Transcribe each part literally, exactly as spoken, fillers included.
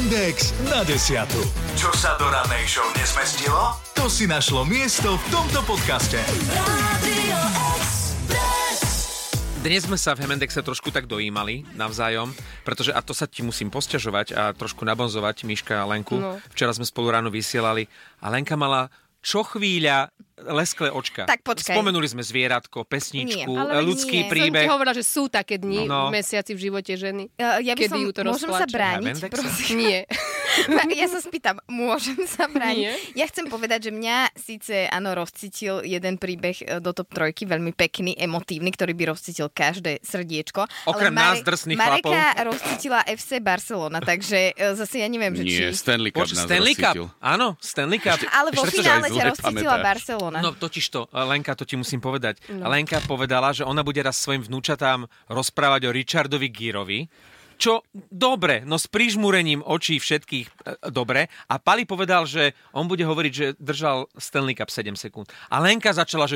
Index na desiatu. Čo sa do rannej show nezmestilo? To si našlo miesto v tomto podcaste. Radio Express. Dnes sme sa v Hemendexe trošku tak dojímali navzájom, pretože, a to sa ti musím posťažovať a trošku nabonzovať, Miška a Lenku. No. Včera sme spolu ráno vysielali a Lenka mala čo chvíľa lesklé očka. Tak počkaj. Spomenuli sme zvieratko, pesničku, nie, ľudský nie. príbeh. Som ti hovorila, že sú také dni no. v mesiaci v živote ženy. Uh, ja by kedy som, ju to môžem rozplače. sa brániť? Prosím. Nie. Ja sa spýtam, môžem sa brániť? Nie. Ja chcem povedať, že mňa síce, áno, rozcítil jeden príbeh do top trojky, veľmi pekný, emotívny, ktorý by rozcítil každé srdiečko. Okrem ale nás, Mare- drsných chlapov. Mareka rozcítila ef cé Barcelona, takže uh, zase ja neviem, že Nie, či... Stanley Cup Poč- nás Stanley Cup, rozcítil. áno, Stanley Cup. Ale vo Ešte, finále že aj ťa zle rozcítila pamätáš. Barcelona. No totiž to, Lenka, to ti musím povedať. No. Lenka povedala, že ona bude raz svojim vnúčatám rozprávať o Richardovi Gereovi, čo dobre, no s prižmúrením očí všetkých e, dobre. A Pali povedal, že on bude hovoriť, že držal Stanley Cup sedem sekúnd. A Lenka začala, že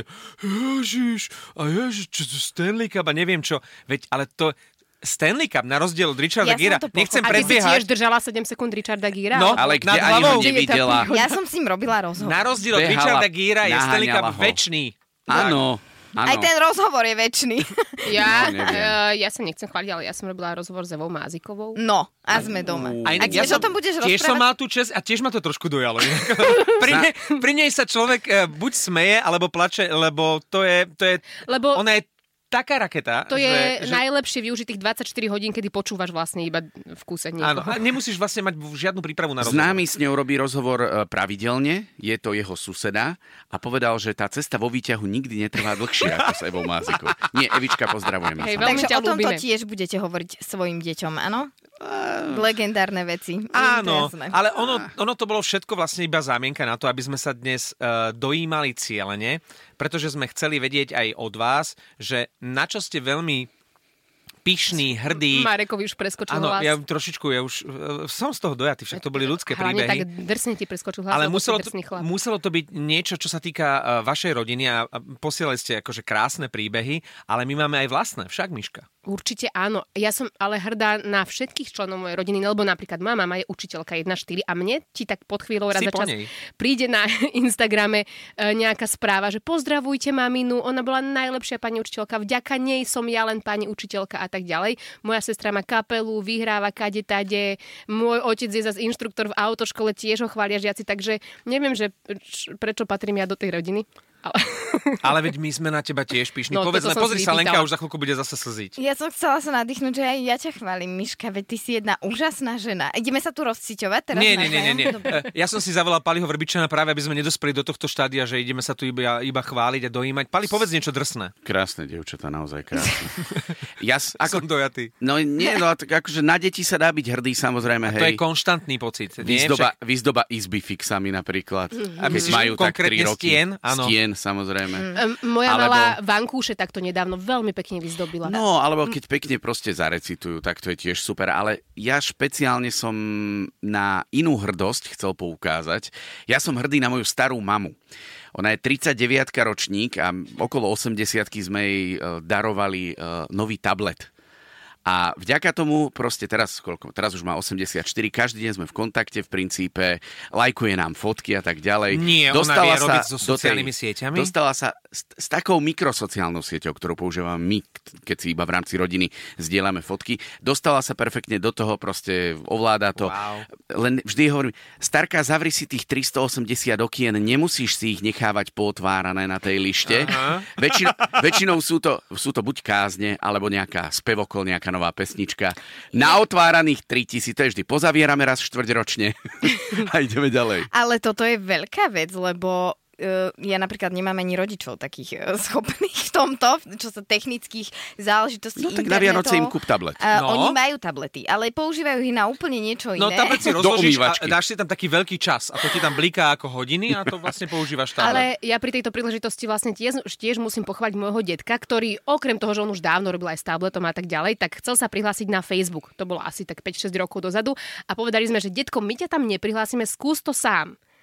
ježiš, a ježiš, čo to Stanley Cup a neviem čo. Veď, ale to... Stanley Cup, na rozdiel od Richarda Ja som Gerea, to nechcem A ty si predbiehať. tiež držala sedem sekúnd Richarda Gerea? No, Ale kde nad ani ho hlavou. nevidela. Ja som s ním robila rozhovor. Na rozdiel od Behala, Richarda Gerea je Stanley Cup naháňala ho. večný. Áno, áno. Aj ten rozhovor je väčší. Ja, No, neviem. uh, ja sa nechcem chváliť, ale ja som robila rozhovor s Evou Mázikovou. No, a sme doma. A A inak tiež o tom budeš tiež som rozprávať? mal tú čest a tiež ma to trošku dojalo. pri, ne, pri nej sa človek e, buď smeje, alebo plače, lebo to je, to je Lebo ona je taká raketa, to že, je že, najlepšie využiť tých dvadsaťštyri hodín, kedy počúvaš vlastne iba v kúse áno, niekoho. a nemusíš vlastne mať žiadnu prípravu na rozhovor. Známy s ňou robí rozhovor e, pravidelne, je to jeho suseda a povedal, že tá cesta vo výťahu nikdy netrvá dlhšie ako s Evou Mázikou. Nie, Evička, pozdravujem. Hej, sa. veľmi Takže ťa o tomto ľúbime. tiež budete hovoriť svojim deťom, áno? Legendárne veci. Áno, Jasné. ale ono, ono to bolo všetko vlastne iba zámienka na to, aby sme sa dnes uh, dojímali cielene, pretože sme chceli vedieť aj od vás, že na čo ste veľmi pyšný, hrdý. Marekovi už preskočil Áno, hlas. ja trošičku, ja už uh, som z toho dojatý, však to boli ľudské Hlavne príbehy. tak drsne ti preskočil hlas, Ale lebo muselo si to, drsný chlap. muselo to byť niečo, čo sa týka uh, vašej rodiny a, a posielali ste akože krásne príbehy, ale my máme aj vlastné, však Miška. Určite áno. Ja som ale hrdá na všetkých členov mojej rodiny, lebo napríklad moja mama je učiteľka jedna štyri a mne ti tak pod chvíľou raz Si za po čas nej. príde na Instagrame e, nejaká správa, že pozdravujte maminu, ona bola najlepšia pani učiteľka, vďaka nej som ja len pani učiteľka a tak ďalej. Moja sestra má kapelu, vyhráva kade tade, môj otec je zase inštruktor v autoškole, tiež ho chvália žiaci, takže neviem, že č- prečo patrím ja do tej rodiny. Ale... Ale veď my sme na teba tiež pyšní. No, Povedz, toto som pozri si sa, Lenka vypýtala. už za chvíľku bude zase slziť. Ja som chcela sa nadýchnuť, že aj ja ťa chválim, Miška, veď ty si jedna úžasná žena. Ideme sa tu rozciťovať teraz? Nie, nie, nie, nie, nie. Dobre. Ja som si zavolal Paliho Vrbičana práve, aby sme nedospeli do tohto štádia, že ideme sa tu iba, iba chváliť a dojímať. Pali, povedz niečo drsné. Krásne dievčatá, naozaj krásne. Ja, s- Ako... Som ako, dojatý. no nie, no tak akože na deti sa dá byť hrdý, samozrejme, To je hej. konštantný pocit. Nie? Výzdoba, Však- výzdoba izby fixami napríklad. A Keď myslíš majú tak konkrétne tri roky. stien? Áno. Stien, samozrejme. Um, moja Alebo- malá vankúše takto nedávno veľmi pekne vyzdobila. No, alebo keď pekne proste zarecitujú, tak to je tiež super. Ale ja špeciálne som na inú hrdosť chcel poukázať. Ja som hrdý na moju starú mamu. Ona je tridsaťdeviatka ročník a okolo osemdesiatky sme jej e, darovali e, nový tablet. A vďaka tomu proste teraz, koľko, teraz už má osemdesiatštyri, každý deň sme v kontakte v princípe, lajkuje nám fotky a tak ďalej. Nie, ona Dostala vie sa robiť so do tej- sociálnymi sieťami? Dostala sa s, s takou mikrosociálnou sieťou, ktorú používame my, keď si iba v rámci rodiny zdieľame fotky. Dostala sa perfektne do toho, proste ovláda to. Wow. Len vždy hovorím, starka, zavri si tých tristoosemdesiat okien, nemusíš si ich nechávať pootvárané na tej lište. Väčšin, väčšinou sú to, sú to buď kázne, alebo nejaká spevokol, nejaká nová pesnička. Na otváraných tritisíc, to je vždy pozavierame raz štvrťročne a ideme ďalej. Ale toto je veľká vec, lebo uh, ja napríklad nemám ani rodičov takých uh, schopných v tomto, čo sa technických záležitostí No tak internetov. na Vianoce im kúp tablet. Uh, No. Oni majú tablety, ale používajú ich na úplne niečo iné. No tablet si Do rozložíš a umývačky. dáš si tam taký veľký čas a to ti tam bliká ako hodiny a to vlastne používaš tablet. Ale ja pri tejto príležitosti vlastne tiež, tiež musím pochváliť môjho detka, ktorý okrem toho, že on už dávno robil aj s tabletom a tak ďalej, tak chcel sa prihlásiť na Facebook. To bolo asi tak päť šesť rokov dozadu a povedali sme, že detko, my ťa tam neprihlásime, skús to sám.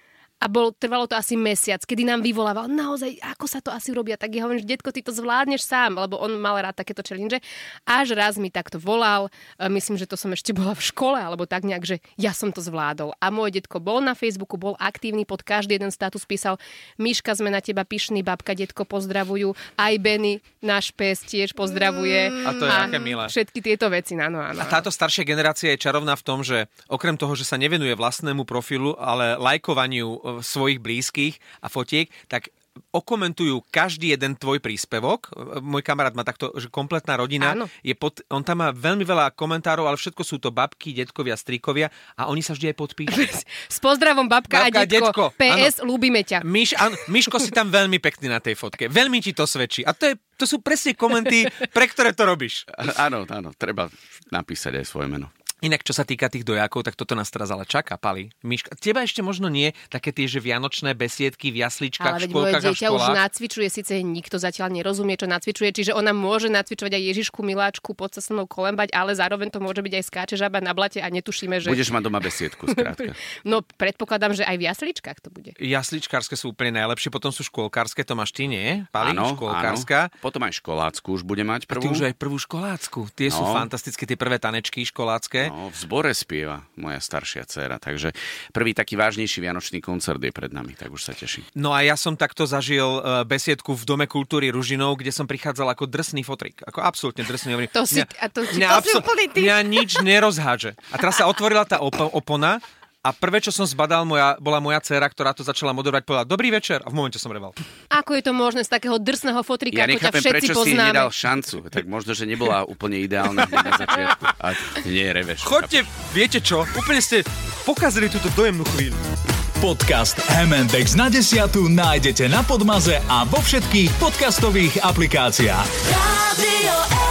A bol, trvalo to asi mesiac, kedy nám vyvolával, naozaj, ako sa to asi robia. Tak ja hovorím, že detko, ty to zvládneš sám, lebo on mal rád takéto challenge. Až raz mi takto volal, myslím, že to som ešte bola v škole, alebo tak nejak, že ja som to zvládol. A môj detko bol na Facebooku, bol aktívny, pod každý jeden status písal, Miška, sme na teba pyšný, babka, detko pozdravujú, aj Benny, náš pes tiež pozdravuje. A to je aké milé. Všetky tieto veci, áno, áno. A táto staršia generácia je čarovná v tom, že okrem toho, že sa nevenuje vlastnému profilu, ale lajkovaniu svojich blízkych a fotiek, tak okomentujú každý jeden tvoj príspevok. Môj kamarát má takto, že kompletná rodina. Je pod, on tam má veľmi veľa komentárov, ale všetko sú to babky, detkovia, strikovia a oni sa vždy aj podpíšu. S pozdravom babka, babka a detko. detko. pé es, áno. Ľúbime ťa. Myš, áno, Myško si tam veľmi pekný na tej fotke. Veľmi ti to svedčí. A to, je, to sú presne komenty, pre ktoré to robíš. Áno, áno, treba napísať aj svoje meno. Inak, čo sa týka tých dojakov, tak toto nás teraz ale čaká, Pali. Miška, teba ešte možno nie také tie, že vianočné besiedky v jasličkách, v škôlkach a v školách. Ale veď moje dieťa už nacvičuje, síce nikto zatiaľ nerozumie, čo nacvičuje, čiže ona môže nacvičovať aj Ježišku Miláčku, poď sa so mnou kolembať, ale zároveň to môže byť aj skáče žaba na blate a netušíme, že... Budeš mať doma besiedku, skrátka. No, predpokladám, že aj v jasličkách to bude. Jasličkárske sú úplne najlepšie, potom sú škôlkárske, to máš ty, nie? Pali, áno, škôlkárska. Áno. Potom aj školácku už bude mať prvú. A ty už aj prvú školácku. Tie no. sú fantastické, tie prvé tanečky školácké. No, v zbore spieva moja staršia dcéra, takže prvý taký vážnejší vianočný koncert je pred nami, tak už sa teším. No a ja som takto zažil besiedku v Dome kultúry Ružinov, kde som prichádzal ako drsný fotrik, ako absolútne drsný. To si, mňa, a to, mňa, to absol- si úplný ty. Mňa nič nerozhádže. A teraz sa otvorila tá op- opona a prvé, čo som zbadal, moja, bola moja dcéra, ktorá to začala moderovať, povedala dobrý večer a v momente som reval. Ako je to možné z takého drsného fotrika, ja ako ťa všetci prečo poznáme? Ja nechápem, prečo si nedal šancu. Tak možno, že nebola úplne ideálna na začiatku. A nie, reveš. Chodte, viete čo? Úplne ste pokazili túto dojemnú chvíľu. Podcast em end éks na desiatu nájdete na Podmaze a vo všetkých podcastových aplikáciách. Radio